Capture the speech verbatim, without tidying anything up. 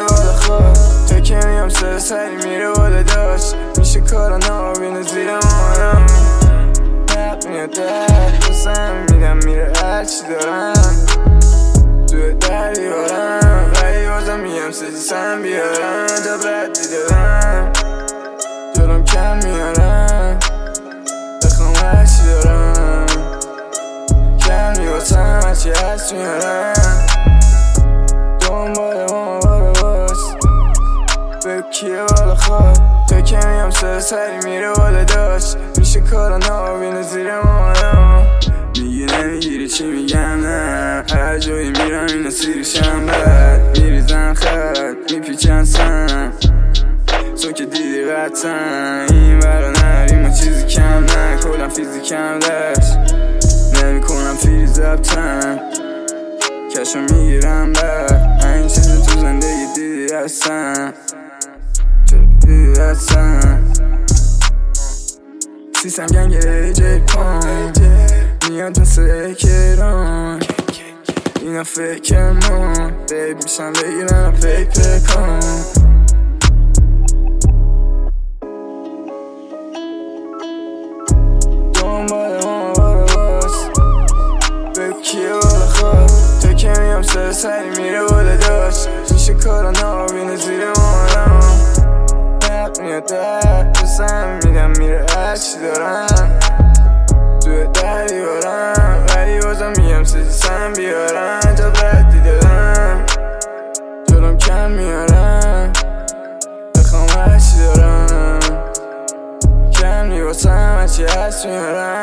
بالا خود تو که میام سر سری میره بالا داشت میشه کارا نابینه زیر مایم حق میاد درد بسم میدم میره هرچی دارم توی در دیوارم ولی بازم میگم سجیسم بیارم جب ردی دادم جلوم کم میارم بخوام هرچی دارم کم میباسم هرچی هست میارم دنبال ما بالا باز بگو کیه بالا خواد تو که میام سر سری میره بالا داشت میشه کارا نابینه زیر مایم میگی نمیگیری چی میگم نه هر جایی میرم اینو سیرشم بد میریزن خط میپیچن سم تو که دیدی قطعا این برا نریم و چیزی کم نه کلم فیزیکم دست نمیکنم فیری زبطم کشو میگیرم بر این چیزی تو زندگی دیدی هستم دیدی هستم سیستم گنگه جی پان میاد مثل کران اینا فکرمون بیب میشن بگیرن پیپر کن دنبال ما بالا باز بگو کیه بالا خواد تو که میام سر سری میره بالا داشت میشه کارا نابینه زیر مایم حق میاد درد بسم میدم میره هرچی دارم توی در دیوارم ولی بازم میگم سجیسم بیارم جب ردی دادم جلوم کم میارم بخوام هرچی دارم کم میباسم هرچی هست میارم